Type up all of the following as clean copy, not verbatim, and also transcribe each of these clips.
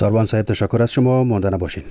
داروان صاحب تشکر از شما، مانده نباشین.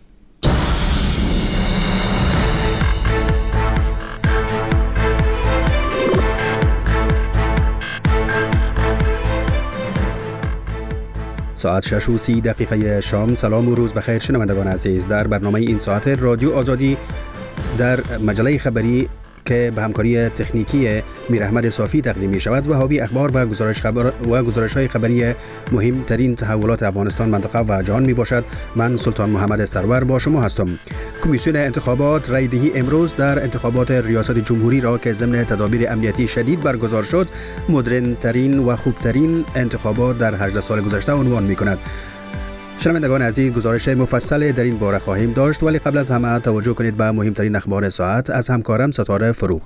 ساعت 6:30 شام. سلام و روز بخیر شنوندگان عزیز. در برنامه این ساعت رادیو آزادی در مجله خبری که به همکاری تکنیکی میر احمد صافی تقدیم می شود و حاوی اخبار و گزارش های خبری مهمترین تحولات افغانستان، منطقه و جهان می باشد. من سلطان محمد سرور با شما هستم. کمیسیون انتخابات رای دهی امروز در انتخابات ریاست جمهوری را که ضمن تدابیر امنیتی شدید برگزار شد، مدرن ترین و خوبترین انتخابات در 18 سال گذشته عنوان می کند. شنوندگان عزیز، گزارش مفصل در این باره خواهیم داشت، ولی قبل از همه توجه کنید به مهمترین اخبار ساعت از همکارم ستاره فروغ.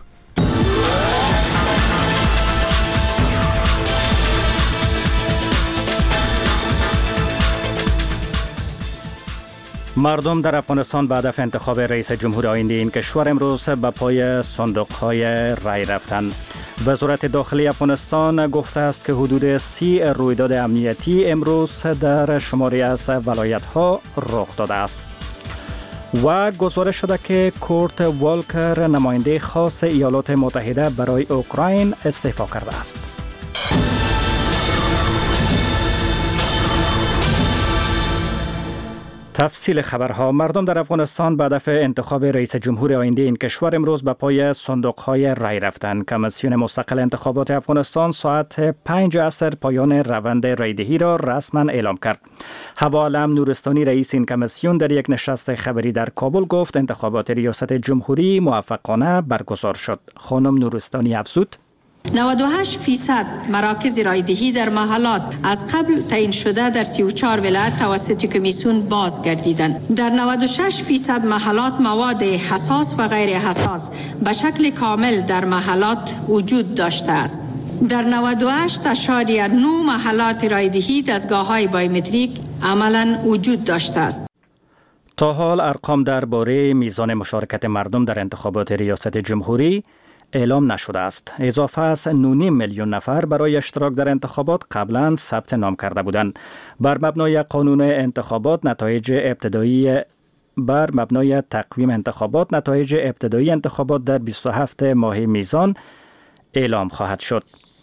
مردم در افغانستان بعد از انتخاب رئیس جمهور آینده این کشور امروز به پای صندوق‌های رای رفتند. وزارت داخلی افغانستان گفته است که حدود 30 رویداد امنیتی امروز در شماری از ولایت‌ها رخ داده است. و گزارش شده که کورت والکر، نماینده خاص ایالات متحده برای اوکراین، استعفا کرده است. تفصیل خبرها. مردم در افغانستان بعد از انتخاب رئیس جمهور آینده این کشور امروز به پای صندوق‌های رای رفتند. کمیسیون مستقل انتخابات افغانستان ساعت 5 عصر پایان روند رایدهی را رسما اعلام کرد. هوا علم نورستانی، رئیس این کمیسیون، در یک نشست خبری در کابل گفت انتخابات ریاست جمهوری موفقانه برگزار شد. خانم نورستانی افزود: 98% مراکز رایدهی در محلات از قبل تعیین شده در 34 ولایت توسط کمیسیون بازگردیدند. در 96% محلات مواد حساس و غیر حساس به شکل کامل در محلات وجود داشته است. در 98.9 محلات رایدهی دستگاه‌های بایومتریک عملاً وجود داشته است. تا حال ارقام درباره میزان مشارکت مردم در انتخابات ریاست جمهوری اعلام نشده است. اضافه از 9.5 میلیون نفر برای اشتراک در انتخابات قبلا ثبت نام کرده بودند. بر مبنای قانون انتخابات بر مبنای تقویم انتخابات نتایج ابتدایی انتخابات در 27 ماه میزان اعلام خواهد شد.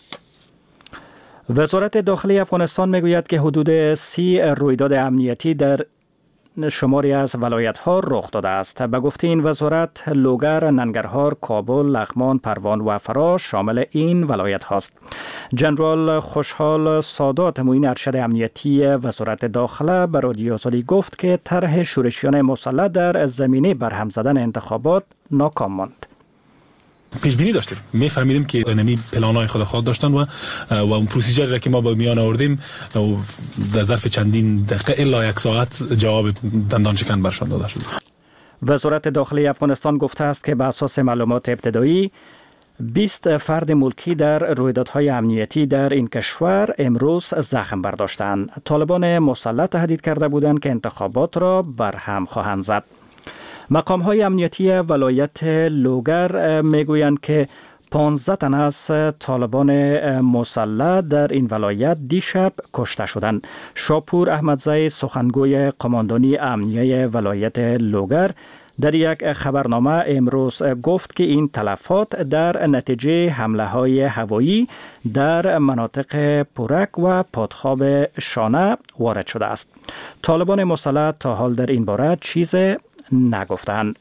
وزارت داخلی افغانستان میگوید که حدود 30 رویداد امنیتی در شماری از ولایت‌ها رخ داده است. به گفته این وزارت، لوگر، ننگرهار، کابل، لغمان، پروان و فرا شامل این ولایت هاست. جنرال خوشحال سادات، معین ارشد امنیتی وزارت داخله، به رادیو آزادی گفت که طرح شورشیان مسلح در زمینه برهم زدن انتخابات ناکام ماند. پیش بینی داشتیم، میفهمیدیم که انمی پلان‌های خود داشتن و اون پروسیجری را که ما به میان آوردیم در ظرف چندین دقیقه الا یک ساعت جواب دندان شکن برشان داده شد. وزارت داخلی افغانستان گفته است که به اساس معلومات ابتدایی 20 فرد ملکی در رویدادهای امنیتی در این کشور امروز زخم برداشتند. طالبان مسلح تهدید کرده بودند که انتخابات را برهم خواهند زد. مقام‌های امنیتی ولایت لوگر میگویند که 15 تن از طالبان مسلح در این ولایت دیشب کشته شدند. شاپور احمدزی، سخنگوی قماندانی امنیه ولایت لوگر، در یک خبرنامه امروز گفت که این تلفات در نتیجه حمله‌های هوایی در مناطق پورک و پادخاب شانه وارد شده است. طالبان مسلح تا حال در این باره چیز نگفتند.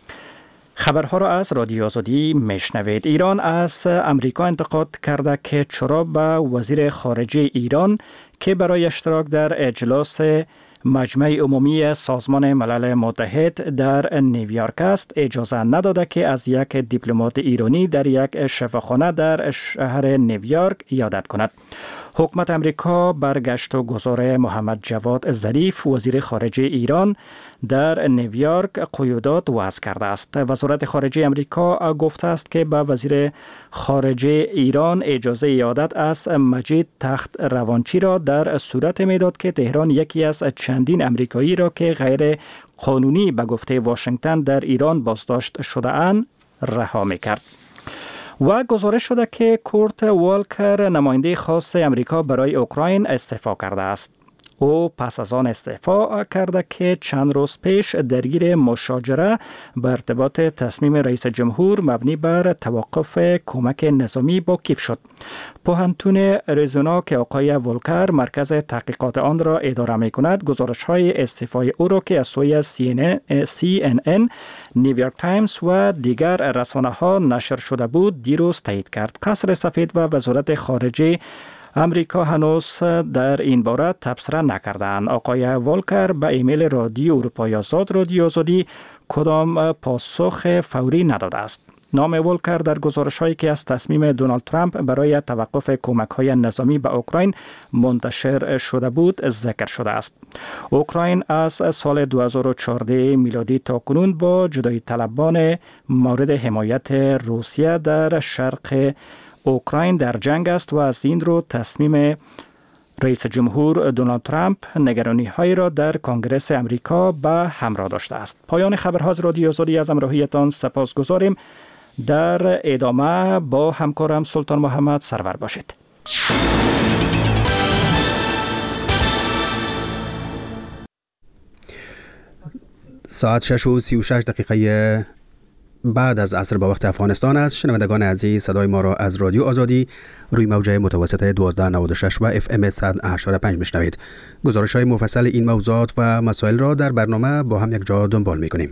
خبرها را از رادیو آزادی میشنوید. ایران از امریکا انتقاد کرده که چرا به وزیر خارجه ایران که برای اشتراک در اجلاس مجمع عمومی سازمان ملل متحد در نیویورک است اجازه نداده که از یک دیپلمات ایرانی در یک شفاخانه در شهر نیویورک عیادت کند. حکومت امریکا برگشت و گذار محمد جواد ظریف وزیر خارجه ایران در نیویورک قیودات وضع کرده است. وزارت خارجه امریکا گفته است که به وزیر خارجه ایران اجازه عیادت از مجید تخت روانچی را در صورت میداد که تهران یکی از چندین امریکایی را که غیر قانونی به گفته واشنگتن در ایران بازداشت شده اند رها میکرد. و گزارش شده که کورت والکر نماینده خاص امریکا برای اوکراین استعفا کرده است. او پس از آن استعفا کرده که چند روز پیش درگیر مشاجره به ارتباط تصمیم رئیس جمهور مبنی بر توقف کمک نظامی با کیف شد. پوهنتون اریزونا که آقای ولکر مرکز تحقیقات آن را اداره می کند، گزارش های استعفای او را که از سوی CNN، نیویورک تایمز و دیگر رسانه ها نشر شده بود دیروز تایید کرد. قصر سفید و وزارت خارجه امریکا هنوز در این باره تبصره نکردند. آقای ولکر به ایمیل رادیو اروپای آزاد رادیو آزادی کدام پاسخ فوری نداده است. نام ولکر در گزارش‌هایی که از تصمیم دونالد ترامپ برای توقف کمک‌های نظامی به اوکراین منتشر شده بود ذکر شده است. اوکراین از سال 2014 میلادی تا کنون با جدایی طلبان مورد حمایت روسیه در شرق اوکراین در جنگ است و از این رو تصمیم رئیس جمهور دونالد ترامپ نگرانی‌های را در کنگره امریکا به همراه داشته است. پایان خبرها از رادیو آزادی، از همراهیتان سپاسگزاریم. در ادامه با همکارم سلطان محمد سرور باشید. ساعت 6:36 بعد از عصر با وقت افغانستان است. شنوندگان عزیز، صدای ما را از رادیو آزادی روی موجه متوسط 1296 و FM 100.5 میشنوید. گزارش‌های مفصل این موضوعات و مسائل را در برنامه با هم یک جا دنبال می‌کنیم.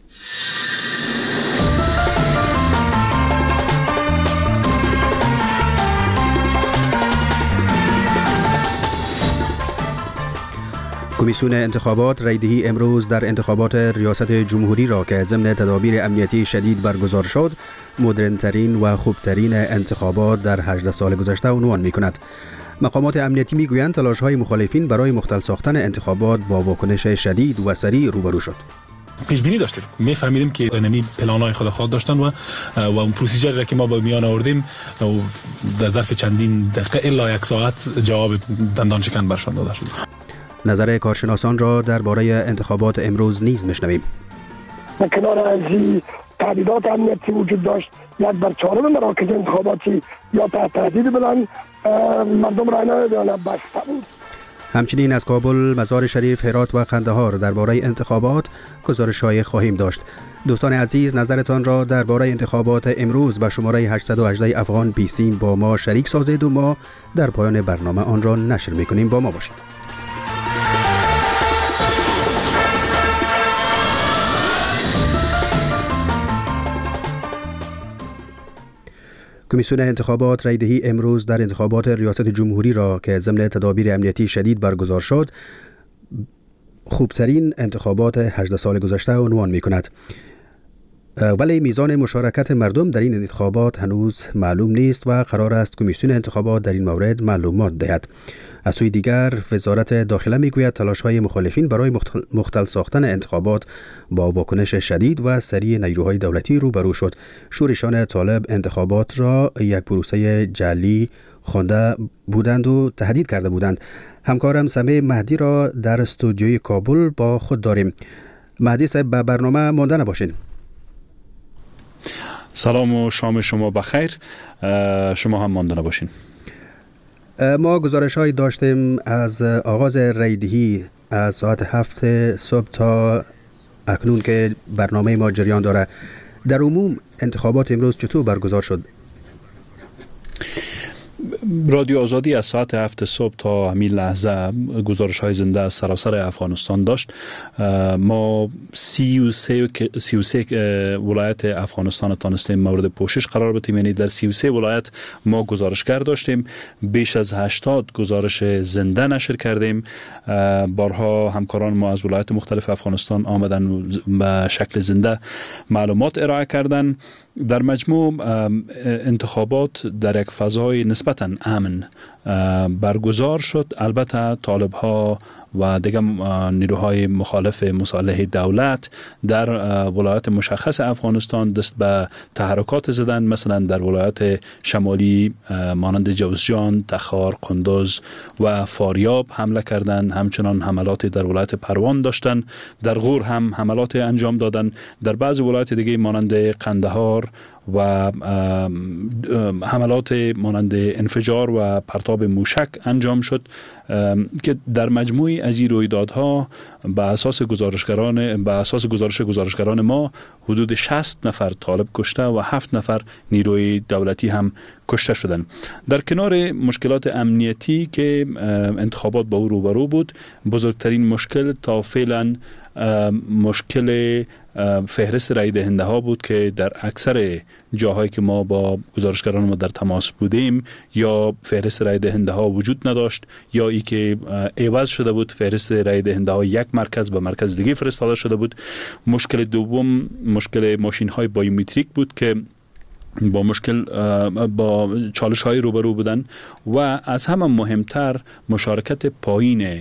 کمیسیون انتخابات رایدهی امروز در انتخابات ریاست جمهوری را که ضمن تدابیر امنیتی شدید برگزار شد، مدرن‌ترین و خوبترین انتخابات در 18 سال گذشته عنوان می‌کند. مقامات امنیتی می‌گویند تلاش‌های مخالفین برای مختل ساختن انتخابات با واکنش شدید و سریع روبرو شد. پیش بینی داشتیم، میفهمیدیم که اینمی پلان‌های خود داشتن و اون پروسیجری را که ما به میان آوردیم در ظرف چندین دقیقه الا یک ساعت جواب دندان شکن برشان داده شد. نظر کارشناسان را درباره انتخابات امروز نیز میشنویم. به کنار از تهدیدات امنیتی وجود داشت، یک بر چهارم مراکز انتخاباتی یا تحت تهدید بودند، مردم رای ندادند، بسته بود. همچنین از کابل، مزار شریف، هرات و قندهار درباره انتخابات گزارش‌های خواهیم داشت. دوستان عزیز، نظرتان را درباره انتخابات امروز به شماره 818 افغان بیسیم با ما شریک سازید و ما در پایان برنامه آن را نشر می‌کنیم. با ما باشید. کمیسیون انتخابات رایدهی امروز در انتخابات ریاست جمهوری را که ضمن تدابیر امنیتی شدید برگزار شد، خوبترین انتخابات 18 سال گذشته عنوان می‌کند. ولی میزان مشارکت مردم در این انتخابات هنوز معلوم نیست و قرار است کمیسیون انتخابات در این مورد معلومات دهد. از سوی دیگر، وزارت داخله میگوید تلاش‌های مخالفین برای مختل ساختن انتخابات با واکنش شدید و سریع نیروهای دولتی روبرو شد. شورشان طالب انتخابات را یک پروسه جعلی خوانده بودند و تهدید کرده بودند. همکارم سمیع مهدی را در استودیوی کابل با خود داریم. مهدی صاحب، به برنامه مانده نباشین. سلام و شام شما بخیر. شما هم مانده نباشین. ما گزارش‌هایی داشتیم از آغاز رایدهی از ساعت 7 صبح تا اکنون که برنامه ما جریان داره. در عموم انتخابات امروز چطور برگزار شد؟ رادیو آزادی از ساعت 7 صبح تا همین لحظه گزارش‌های زنده از سراسر افغانستان داشت. ما 33 ولایت افغانستان تانستیم مورد پوشش قرار بدیم، یعنی در 33 ولایت ما گزارشگر داشتیم. بیش از 80 گزارش زنده نشر کردیم. بارها همکاران ما از ولایت مختلف افغانستان آمدن به شکل زنده معلومات ارائه کردن. در مجموع انتخابات در یک فضای نسبتاً امن برگزار شد. البته طالب‌ها و دیگر نیروهای مخالف مصالح دولت در ولایات مشخص افغانستان دست به تحرکات زدن. مثلا در ولایات شمالی مانند جوزجان، تخار، قندوز و فاریاب حمله کردند. همچنان حملات در ولایت پروان داشتند. در غور هم حملات انجام دادند. در بعضی ولایات دیگه مانند قندهار و حملات مانند انفجار و پرتاب موشک انجام شد که در مجموعی از این رویدادها به اساس گزارش گزارشگران ما حدود 60 نفر طالب کشته و 7 نفر نیروی دولتی هم کشته شدند. در کنار مشکلات امنیتی که انتخابات با او روبرو بود، بزرگترین مشکل تا فعلا مشکل فهرست رای دهنده ها بود که در اکثر جاهایی که ما با گزارشگران ما در تماس بودیم یا فهرست رای دهنده ها وجود نداشت یا ای که عوض شده بود، فهرست رای دهنده ها یک مرکز به مرکز دیگه فرستاده شده بود. مشکل دوم مشکل ماشین های بایومتریک بود که با چالش های روبرو بودن و از همه مهمتر مشارکت پایین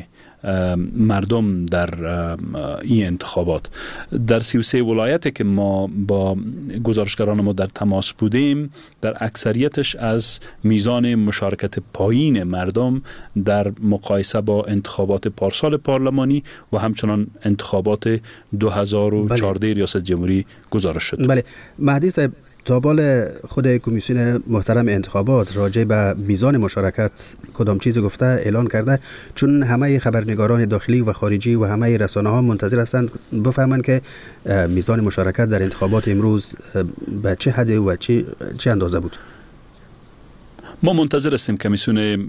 مردم در این انتخابات. در 33 ولایتی که ما با گزارشگران ما در تماس بودیم، در اکثریتش از میزان مشارکت پایین مردم در مقایسه با انتخابات پارسال پارلمانی و همچنان انتخابات 2014 ریاست جمهوری گزارش شد. بله مهدی صاحب، تا بال خود کمیسیون محترم انتخابات راجع به میزان مشارکت کدام چیز گفته اعلان کرده؟ چون همه خبرنگاران داخلی و خارجی و همه رسانه ها منتظر هستند بفهمند که میزان مشارکت در انتخابات امروز به چه حد و چه اندازه بود. ما منتظر هستیم کمیسیون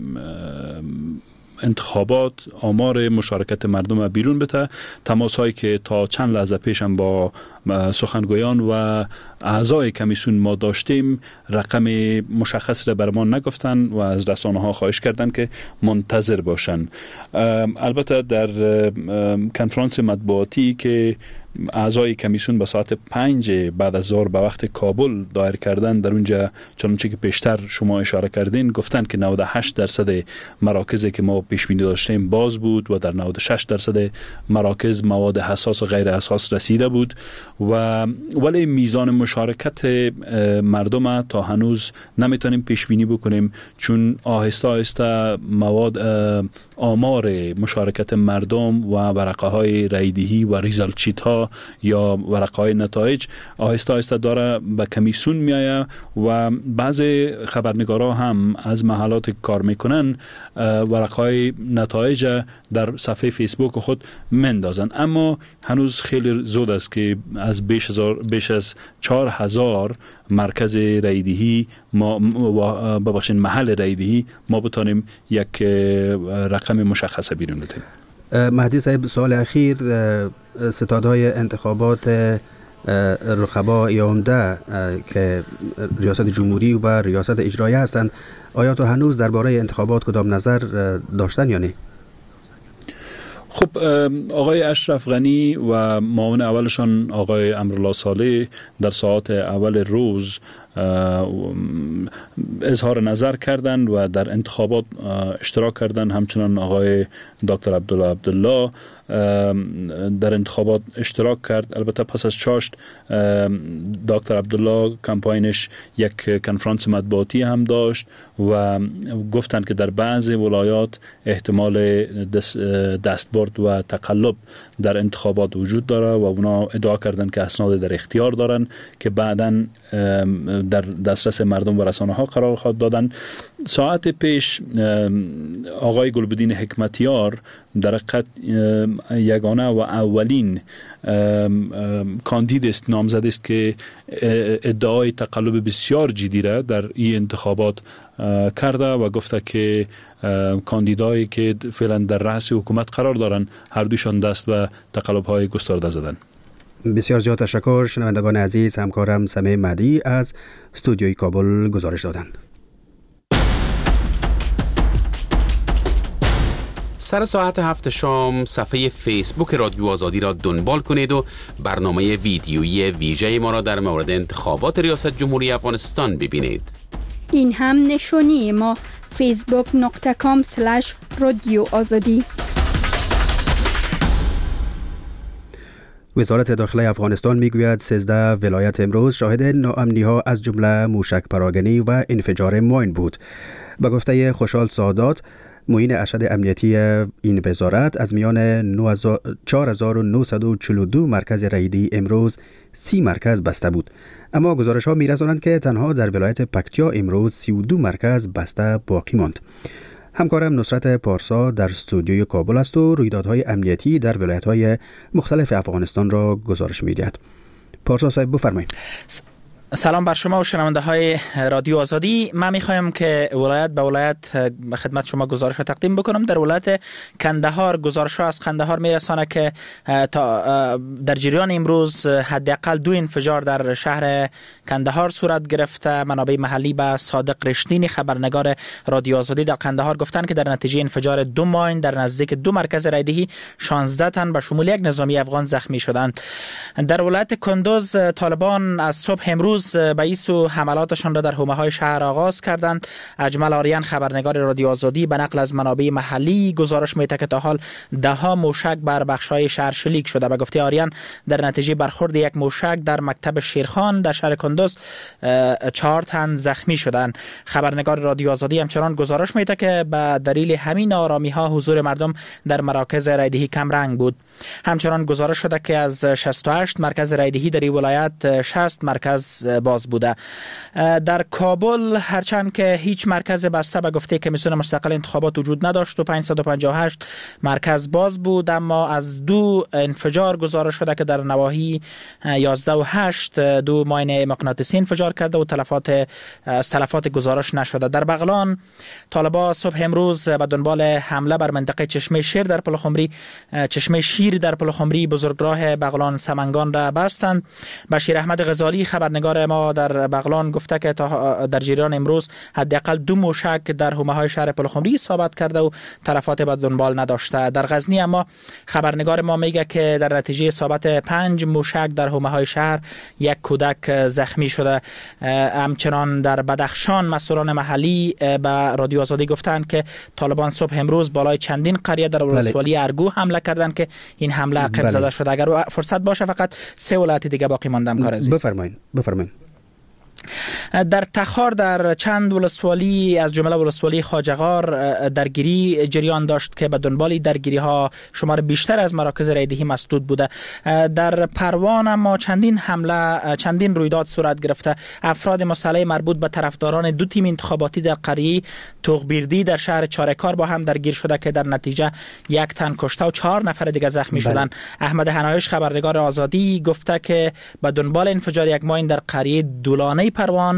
انتخابات آمار مشارکت مردم بیرون بده. تماس هایی که تا چند لحظه پیش هم با سخنگویان و اعضای کمیسیون ما داشتیم رقم مشخص را بر ما نگفتن و از رسانه ها خواهش کردن که منتظر باشن. البته در کنفرانس مطبوعاتی که اعضای کمیسیون به ساعت 5 بعد از ظهر به وقت کابل دایر کردن، در اونجا چنانچه که پیشتر شما اشاره کردین گفتن که 98% مراکزی که ما پیش بینی داشتیم باز بود و در 96% مراکز مواد حساس و غیر حساس رسیده بود ولی میزان مشارکت مردم تا هنوز نمیتونیم پیش بینی بکنیم، چون آهسته آهسته آمار مشارکت مردم و ورقه های رایدهی و ریزالت شیت ها یا ورقه های نتایج آهسته آهسته داره به کمیسیون میآید و بعضی خبرنگارا هم از محلات کار میکنن ورقه های نتایج در صفحه فیسبوک خود مندازن. اما هنوز خیلی زود است که از بیش از 4000 مرکز رایدهی ما ببخشید محل رایدهی ما بتونیم یک رقم مشخص بیرون بدیم. مهدی صاحب، سال اخیر ستادهای انتخابات رقبا یا عمده که ریاست جمهوری و ریاست اجرایی هستند، آیا تا هنوز درباره انتخابات کدام نظر داشتن یا نه؟ خب آقای اشرف غنی و معاون اولشان آقای امرالله صالح در ساعات اول روز اظهار نظر کردند و در انتخابات اشتراک کردند. همچنان آقای دکتر عبدالله در انتخابات اشتراک کرد. البته پس از چاشت دکتر عبدالله کمپاینش یک کنفرانس مطبوعاتی هم داشت و گفتند که در بعضی ولایات احتمال دستبرد و تقلب در انتخابات وجود داره و اونا ادعا کردند که اسناد در اختیار دارن که بعداً در دسترس مردم و رسانه ها قرار خواهد دادن. ساعت پیش آقای گلبدین حکمتیار در حقیقت یگانه و اولین کاندید است، نامزد است که ادعای تقلب بسیار جدی را در این انتخابات کرده و گفته که کاندیدایی که فعلا در رأس حکومت قرار دارن هر دوشان دست به تقلب های گسترده زدن. بسیار زیاد تشکر. شنوندگان عزیز، همکارم سمیع مهدی از استودیوی کابل گزارش دادند. سر ساعت 7 شام صفحه فیسبوک رادیو آزادی را دنبال کنید و برنامه ویدیویی ویژه ما را در مورد انتخابات ریاست جمهوری افغانستان ببینید. این هم نشانی ما facebook.com/رادیو آزادی. وزارت داخله افغانستان میگوید 13 ولایت امروز شاهد ناامنی ها از جمله موشک پراگنی و انفجار ماین بود. به گفته خوشحال سادات، معین ارشد امنیتی این وزارت از میان 4942 مرکز رایدهی امروز 30 مرکز بسته بود. اما گزارش ها می رسانند که تنها در ولایت پکتیا امروز 32 مرکز بسته باقی ماند. همکارم نصرت پارسا در استودیوی کابل است و رویدادهای امنیتی در ولایت‌های مختلف افغانستان را گزارش می‌دهد. پارسا صاحب بفرمایید. سلام بر شما و شنونده های رادیو آزادی. من میخوایم که ولایت به ولایت خدمت شما گزارش تقدیم بکنم. در ولایت کندهار گزارش از کندهار میرسانه که در جریان امروز حداقل 2 انفجار در شهر کندهار صورت گرفته. منابع محلی به صادق رشتینی خبرنگار رادیو آزادی در کندهار گفتند که در نتیجه انفجار 2 ماین در نزدیک 2 مرکز رایدهی 16 تن به شمول 1 نظامی افغان زخمی شدند. در ولایت کندوز طالبان از صبح امروز به ایسو حملاتشان را در حومه‌های شهر آغاز کردند. اجمل آریان خبرنگار رادیو آزادی به نقل از منابع محلی گزارش می‌دهد که تا حال 10 موشک بر بخش‌های شهر شلیک شده. به گفته آریان در نتیجه برخورد 1 موشک در مکتب شیرخان در شهر کندوز 4 تن زخمی شدند. خبرنگار رادیو آزادی همچنان گزارش می‌دهد که به دلیل همین آرامی‌ها حضور مردم در مراکز رایدهی کم رنگ بود. همچنان گزارش شده که از 68 مرکز رایدهی در این ولایت 60 مرکز باز بوده. در کابل هرچند که هیچ مرکز بسته به گفته کمیسیون مستقل انتخابات وجود نداشت و 558 مرکز باز بود، اما از 2 انفجار گزارش شده که در نواحی 11 و 8 2 ماین مغناطیسی انفجار کرده و تلفات گزارش نشده. در بغلان طالبان صبح امروز به دنبال حمله بر منطقه چشمه شیر در پلخمری بزرگراه بغلان سمنگان را بستند. بشیر احمد غزالی خبرنگار ما در بغلان گفته که در جریان امروز حداقل 2 موشک در حومه‌های شهر پلخمری اصابت کرده و تلفات به دنبال نداشته. در غزنی اما خبرنگار ما میگه که در نتیجه اصابت 5 موشک در حومه‌های شهر 1 کودک زخمی شده. همچنان در بدخشان مسئولان محلی به رادیو آزادی گفتند که طالبان صبح امروز بالای چندین قریه در ولسوالی ارگو حمله کردند که این حمله عقب زده شده. اگر فرصت باشه فقط 3 ولایت دیگه باقی ماندم کار عزیز. بفرمایید. در تخار در چند ولسوالی از جمله ولسوالی خواجه‌غار درگیری جریان داشت که به دنبال درگیری ها شمار بیشتر از مراکز رایدهی مسدود بوده. در پروان اما چندین رویداد صورت گرفته. افراد مسلح مربوط به طرفداران 2 تیم انتخاباتی در قریه توغبیردی در شهر چارکار با هم درگیر شده که در نتیجه 1 تن کشته و 4 نفر دیگه زخمی شدند. احمد حنایش خبرنگار آزادی گفته که به دنبال انفجار 1 ماین در قریه دولانه پروان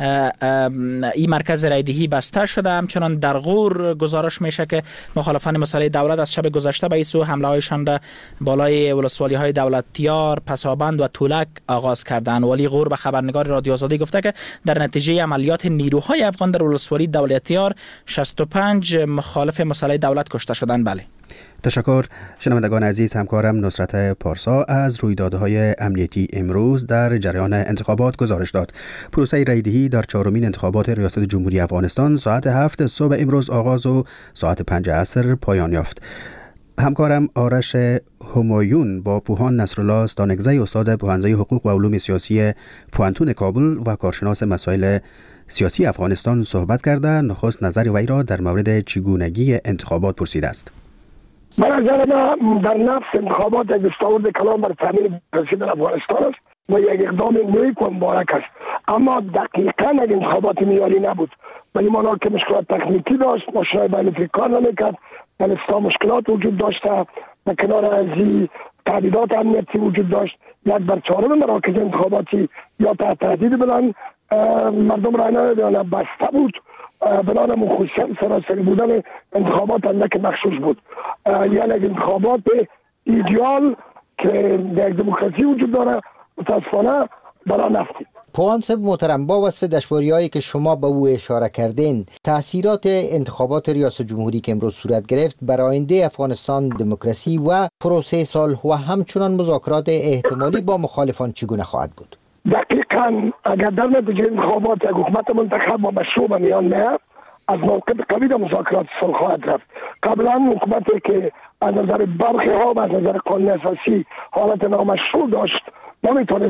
این مرکز رایدهی بسته شده. همچنان در غور گزارش میشه که مخالفان مسلح دولت از شب گذشته به ایسو حمله هایشان را بالای ولسوالی های دولتیار، پسابند و تولک آغاز کردند. ولی غور به خبرنگار رادیو آزادی گفته که در نتیجه عملیات نیروهای افغان در ولسوالی دولتیار 65 مخالف مسلح دولت کشته شدند. بله. تشکر. شنوندگان عزیز، همکارم نصرت پارسا از رویدادهای امنیتی امروز در جریان انتخابات گزارش داد. پروسه رایدهی در 4مین انتخابات ریاست جمهوری افغانستان ساعت 7 صبح امروز آغاز و ساعت 5 عصر پایان یافت. همکارم آرش همایون با پوهان نصرالله ستانگزی استاد پوهنځی حقوق و علوم سیاسی پوهنتون کابل و کارشناس مسائل سیاسی افغانستان صحبت کرده نخست نظر وی را در مورد چگونگی انتخابات پرسیده است. من نظر ما در نفس انتخابات یک دستاورد کلان بر تامین رسیدن افغانستان است و یک اقدام نیک و مبارک است، اما دقیقا یک انتخابات معیاری نبود. ولی مانا که مشکلات تکنیکی داشت، ماشین‌های بایومتریک کار نمی‌کرد، بلستا مشکلات وجود داشته و کنار از این تهدیدات امنیتی وجود داشت. 1/4 مراکز انتخاباتی یا تحت تهدید بودن، مردم رای ندادند، بسته بود. بنابراین خصوصیت سراسری بودن انتخابات اندک مخصوص بود. یعنی انتخابات ایدئال که در دموکراسی وجود داره متاسفانه برای نفتید. پوان صاحب محترم، با وصف دشواری‌هایی که شما به او اشاره کردین، تأثیرات انتخابات ریاست جمهوری که امروز صورت گرفت بر آینده افغانستان، دموکراسی و پروسه صلح و همچنان مذاکرات احتمالی با مخالفان چگونه خواهد بود؟ دقیقاً اگر در نتیجه انتخابات یک حکومت منتخب و مشروع به میان میاد، از موقع قوی در مذاکرات صلح خواهد رفت. قبلا حکومتی که از نظر برخی ها و از نظر قانون اساسی حالت نامشروع داشت نمیتونست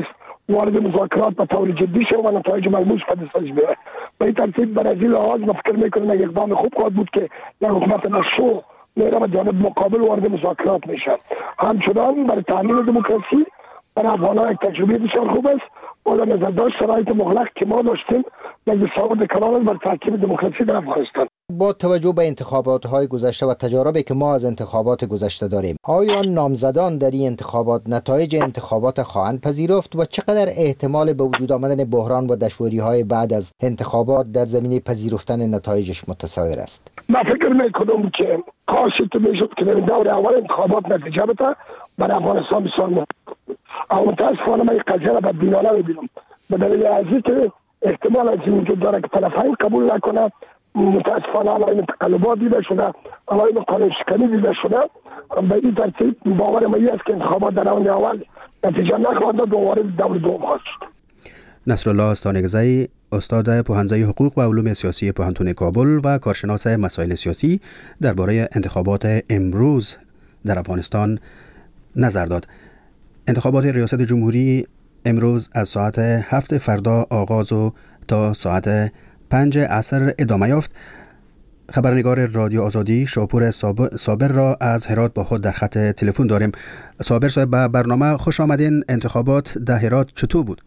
وارد مذاکرات به طور جدی شد و نتایج ملموس به دستش بیاره. به این ترتیب بر از این لحاظ من فکر میکنم یک اقدام خوب خواهد بود که یک حکومت مشروع میره و جانب مقابل وارد مذاکرات میشه. همچنان برای تامین دموکراسی برای افغانان یک تجربه بسیار خوب است. باید نظر داشت شرایط مغلق که ما داشتیم یک دستاورد کلان بر ترکیب دموکراسی در افغانستان. با توجه به انتخابات‌های گذشته و تجاربی که ما از انتخابات گذشته داریم، آیا نامزدان در این انتخابات نتایج انتخابات خواهند پذیرفت و چقدر احتمال به وجود آمدن بحران و دشواری‌های بعد از انتخابات در زمینه پذیرفتن نتایجش متصور است؟ من فکر میکنم که کاش تو میشد که در دور اول انتخابات نتیجه بده برای افغانستان بسیار مهم. اما متاسفانه من این قضیه را بدبینانه میبینم به دلیل از اینکه احتمال از این وجود داره که طرفین قبول نکنه. متاسفانه علائم تقلبات دیده شده، علائم قانون شکنی دیده شده. به این ترتیب باور من است که انتخابات در راند اول نتیجه نخواهد داد و وارد دور دوم خواهد شد. نصرالله استانگزی، استاد پوهنځی حقوق و علوم سیاسی پوهنتون کابل و کارشناس مسائل سیاسی درباره انتخابات امروز در افغانستان نظر داد. انتخابات ریاست جمهوری امروز از ساعت 7 فردا آغاز و تا ساعت 5 عصر ادامه یافت. خبرنگار رادیو آزادی شاپور صابر را از هرات با خود در خط تلفن داریم. صابر صاحب، به برنامه خوش آمدین. انتخابات در هرات چطور بود؟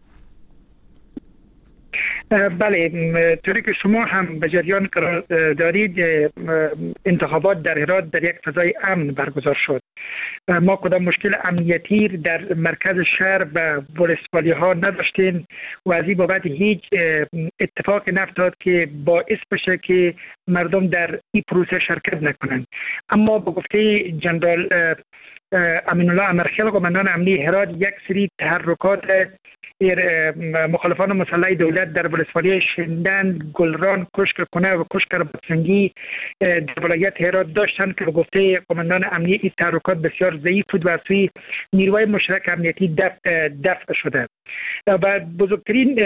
بله، طوری که شما هم به جریان قرار دارید، انتخابات در هرات در یک فضای امن برگزار شد. ما کدام مشکل امنیتی در مرکز شهر و ولسوالی ها نداشتیم و از این بابت هیچ اتفاق نیفتاد که باعث بشه که مردم در این پروسه شرکت نکنند. اما به گفته جنرال امین الله امرخیل، قماندان امنی هرات، یک سری تحرکات مخالفان مسلح دولت در ولسوالی شندن، گلران، کشک‌کنه و کشک‌بادسنگی در ولایت هرات داشتند که به گفته قماندان امنی این تحرکات بسیار ضعیف بود و از سوی نیروهای مشترک امنیتی دفع شده. و بزرگترین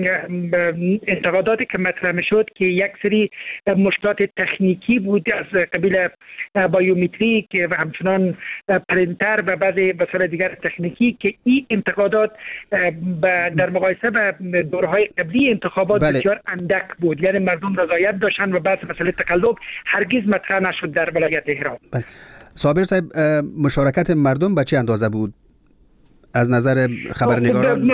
انتقاداتی که مطرح میشد که یک سری مشکلات تکنیکی بود از قبیل بایومتریک و همچنان پرینتر و بعضی وسایل دیگر تکنیکی که این انتقادات در مقایسه با دورهای قبلی انتخابات بسیار اندک بود. یعنی مردم رضایت داشتن و بعض مسئله تقلب هرگز مطرح نشد در ولایت هرات. صابر صاحب، مشارکت مردم به چه اندازه بود از نظر خبرنگاران؟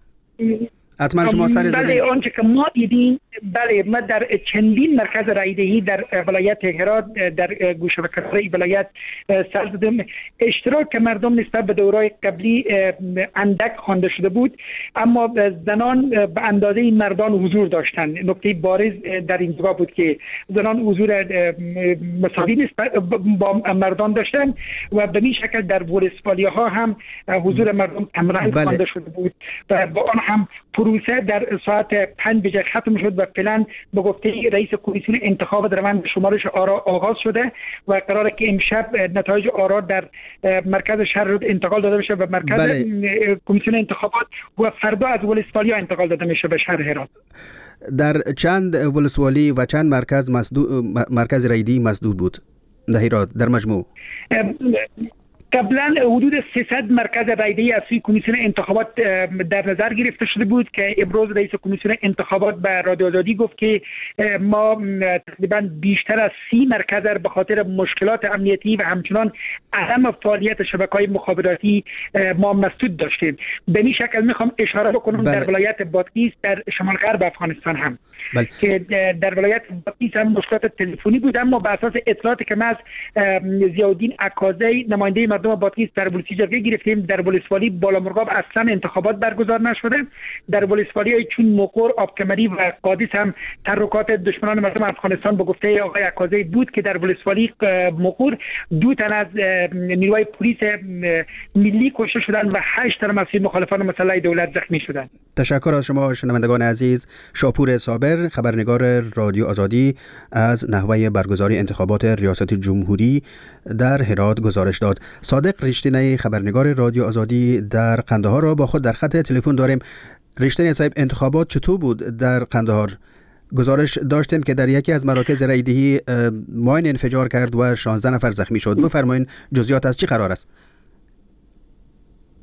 حتما شما سر زدین. بله، آنچه که ما دیدیم، بله، ما در چندین مرکز رایدهی در ولایت هرات در گوشه و کناره ولایت سر زدیم. اشتراک مردم نسبت به دورهای قبلی اندک خوانده شده بود، اما زنان به اندازه مردان حضور داشتند. نکته بارز در اینجا بود که زنان حضور مساوی نسبت با مردان داشتند و به این شکل در ولسوالی ها هم حضور مردم کمرنگ خوانده شده بود و با آن هم پروسه در ساعت 5 بجه ختم شد و فعلا به گفته رئیس کمیسیون انتخابات روند شمارش آرا آغاز شده و قراره که امشب نتایج آرا در مرکز شهر انتقال داده بشه به مرکز کمیسیون انتخابات و فردا از ولسوالی انتقال داده میشه به شهر هرات. در چند ولسوالی و چند مرکز رایدی مسدود بود در هرات در مجموع؟ قبلا حدود 300 مرکز رایدهی از سوی کمیسیون انتخابات در نظر گرفته شده بود که امروز رئیس کمیسیون انتخابات به رادیو آزادی گفت که ما تقریبا بیشتر از 30 مرکز به خاطر مشکلات امنیتی و همچنان عدم فعالیت شبکه‌های مخابراتی ما مسدود داشتیم. به این شکل میخوام اشاره بکنم در ولایت بادغیس در شمال غرب افغانستان هم که در ولایت بادغیس هم مشکلات تلفنی بود، اما بر اساس اطلاعاتی که ما از ضیاءالدین عکازی نماینده مردم بادغیس در ولسی جرگه گرفتیم، در ولسوالی بالامرغاب اصلا انتخابات برگزار نشده. در ولسوالی چون مقر، آبکمری و قادس هم تحرکات دشمنان مردم افغانستان به گفته آقای عکازی بود که در ولسوالی مقر 2 تن از نیروهای پلیس ملی کشته شدند و 8 تن از مخالفان مسلح دولت زخمی شدند. تشکر از شما شنوندگان عزیز. شاپور صابر، خبرنگار رادیو آزادی، از نحوه برگزاری انتخابات ریاست جمهوری در هرات گزارش داد. صادق رشتینی، خبرنگار رادیو آزادی در قندهار، را با خود در خط تلفن داریم. رشتینی صاحب، انتخابات چطور بود در قندهار؟ گزارش داشتیم که در یکی از مراکز رایدهی ماین انفجار کرد و 16 نفر زخمی شد. بفرمایید جزئیات از چی قرار است؟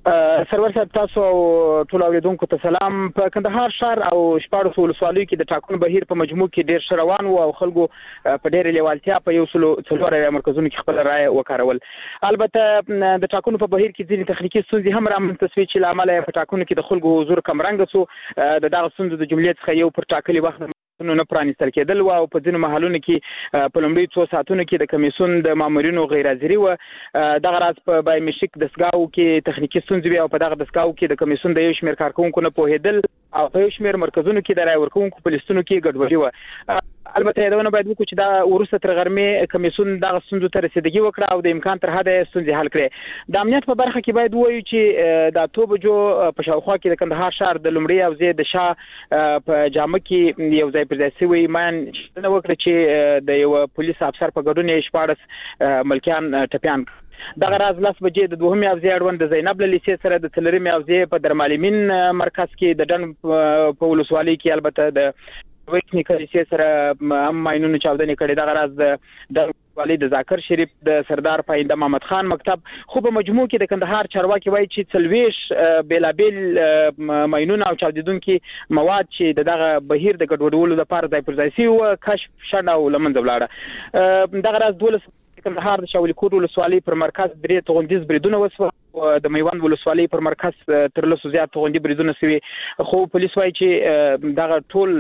سرور صاحب تاسو او ټول اوریدونکو ته سلام. په کندهار شهر او شپاړس ولسوالیو کې د ټاکنو بهیر په مجموع کې ډیر ښه روان و او خلکو په ډېرې لیوالتیا په 140 مرکزونو کې خپل رائے وکارول. البته د ټاکنو په بهیر کې ځینې تخنیکي ستونزې هم رامنځته شوې چې له امله په ټاکنو کې د خلکو حضور کمرنګه شو. د دغه ستونزو د جملې څخه یو پر ټاکلي وخت نه پرانیستل کېدل او په ځینو محلونو کې په لومړي 2 ساعتونو کې د کمیسیون د مامورینو غیر حاضري و. دغه راز په بایومټریک دستګاو کې تخنیکي ستونزې وي او په دغه دستګاو کې د کمیسیون د یو شمېر کارکونکو نه پوهېدل او په یو شمېر مرکزونو کې د رای ورکوونکو په لیستونو کې ګډوډي و. البته یادونه باید وکړو چې دا وروسته تر غرمې کمیسیون دغه ستونزو ته رسیدګي وکړه او د امکان تر حده ستونزې حل کړې. د امنیت په برخه کې باید ووایو چې د 2 بجو په شاوخوا کې د کندهار شهر د لومړي او زه د شاه په جامه کې یو ځای پر ځای شوی مان نه وکړه چې د یو پولیس افسر په ګډون 14 ملکیان ټپيان. دغه راز لاس بجې د دوهمې افزې اړوند د زینب لیسې سره د تلرمې افزې په درمالمین مرکز کې د ډن په ولسوالۍ کې البته د وېکنی کلیسې سره هم ماینونو چاودنې کړې. دغه راز د والي د ذاکر شریف د سردار پاینده محمد خان مکتب خو په مجموع کې د کندهار چارواکي وایي چې تلويش بیلابل ماینونه او چاودیدونکو مواد چې دغه بهیر د ګډوډولو لپاره ځای پر ځای شي او کشف شنه او لمنځه ولاړه. دغه راز 12 کندهار د شاولي کوټ ولسوالۍ پر مرکز 3 توغندیز بریدونه وسو د میوند ولسوالۍ پر مرکز تر لسو زیات توغندي بریدونه سوي خو پولیس وایي چې دغه ټول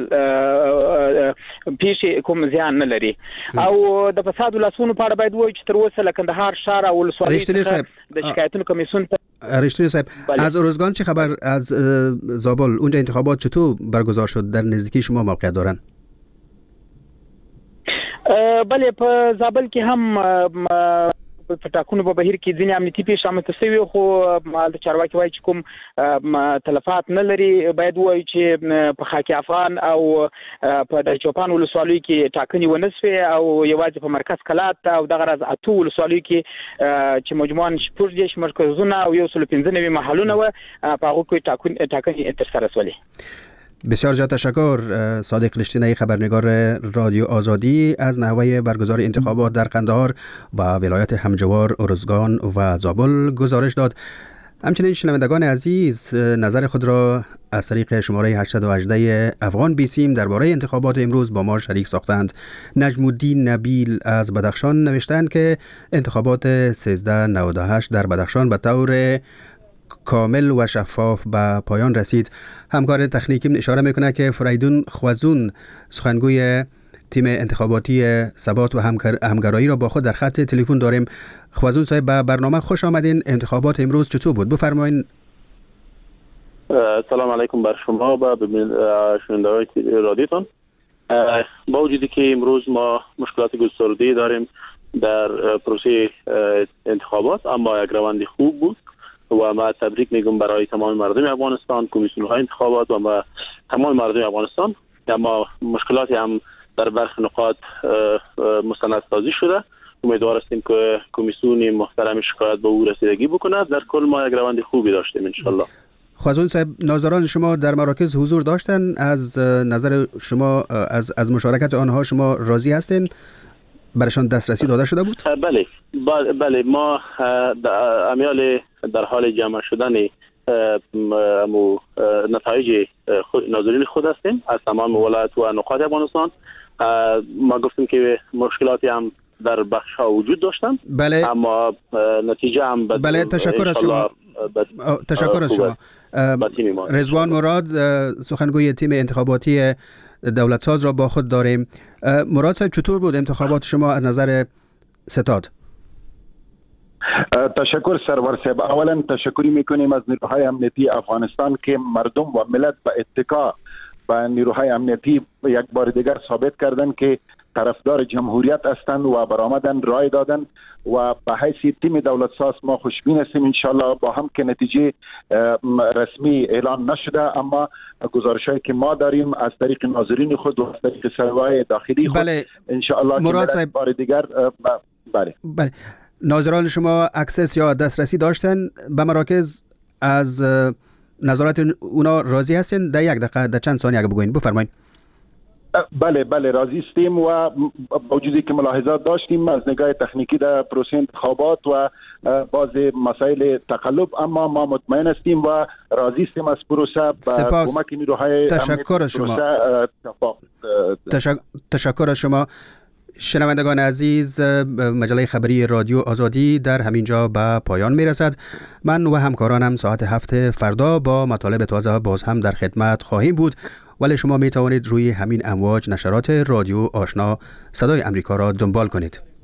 پیښې کوم زیان نه لري او د فساد ولاسونو په اړه باید وایي چې تر اوسه له کندهار شهر او ولسوالۍ د شکایتونو کمیسیون رشتونی صاحب از اروزگان چه خبر؟ از زابل اونجا انتخابات چطور برگزار شد؟ در نزدیکی شما موقعیت دارن؟ بله په زابل کې هم په ټاکنو په بهیر کې ځینې امنیتي پیښې رامنځته شوي خو د چارواکي وایي چې کوم تلفات نه لري. باید وایي چې په خاکی افغان او په د چوپان ولسوالیو کې ټاکنې ونه شوې او یوازې په مرکز کلات او دغه راز 8 ولسوالیو کې چې مجموعاً 14 مرکزونه او 115 محلونه و په هغو کې ټاکنې ترسره شولې. بسیار زیاد تشکر. صادق لشتینی خبرنگار رادیو آزادی از نحوه برگزار انتخابات در قندهار و ولایت همجوار ارزگان و زابل گزارش داد. همچنین شنوندگان عزیز نظر خود را از طریق شماره 818 افغان بیسیم درباره انتخابات امروز با ما شریک ساختند. نجم الدین نبیل از بدخشان نوشتند که انتخابات 1398 در بدخشان به طور کامل و شفاف به پایان رسید. همکار تکنیکیم اشاره میکنه که فریدون خوازون سخنگوی تیم انتخاباتی ثبات و همگرایی را با خود در خط تلفن داریم. خوازون صاحب به برنامه خوش آمدین. انتخابات امروز چطور بود؟ بفرمایین. سلام علیکم بر شما و شنوندگان رادیوتون. با وجودی که امروز ما مشکلات گسترده داریم در پروسه انتخابات اما یک روند خوب بود و ما تبریک میگم برای تمام مردم افغانستان، کمیسیون های انتخابات و ما تمام مردم افغانستان. اما مشکلاتی هم در برخی نقاط مستندسازی شده. امیدوار هستیم که کمیسیون محترم شکایت به او رسیدگی بکنه. در کل ما یک روند خوبی داشتیم ان شاء الله. خوازون صاحب ناظران شما در مراکز حضور داشتن. از نظر شما از مشارکت آنها شما راضی هستین؟ برشان دسترسی داده شده بود؟ بله ما امیال در حال جمع شدن نتایج ناظرین خود هستیم از تمام ولایت و نقاط افغانستان. ما گفتیم که مشکلاتی هم در بخش ها وجود داشتن. بله. اما نتیجه هم بله تشکر از شما. تشکر از شما. رضوان مراد سخنگوی تیم انتخاباتی دولت ساز را با خود داریم. مراد صاحب چطور بود انتخابات شما از نظر ستاد؟ تشکر سرور صاحب. اولا تشکری میکنیم از نیروهای امنیتی افغانستان که مردم و ملت به اتکا به نیروهای امنیتی یک بار دیگر ثابت کردن که طرفدار جمهوریت هستند و برآمدن رای دادن و به حیث تیم دولت ساز ما خوشبین هستیم ان شاء الله. با هم که نتیجه رسمی اعلان نشده اما گزارشایی که ما داریم از طریق ناظرین خود و از طریق سروای داخلی خود ان شاء الله مراد صاحب بار دیگر بله ناظران شما اکسس یا دسترسی داشتن به مراکز؟ از نظارت اونا راضی هستین؟ در یک دقیقه در چند ثانیه اگه بگوین بفرمایید. بله راضی هستیم و با وجودی که ملاحظات داشتیم از نگاه تکنیکی در پروسه انتخابات و بعض مسائل تقلب، اما ما مطمئن هستیم و راضی هستیم از پروسه با کمک نیروهای تشکر شما. تشکر از شما. شنوندگان عزیز، مجله خبری رادیو آزادی در همینجا به پایان میرسد. من و همکارانم ساعت 7 فردا با مطالب تازه باز هم در خدمت خواهیم بود، ولی شما می توانید روی همین امواج نشرات رادیو آشنا صدای امریکا را دنبال کنید.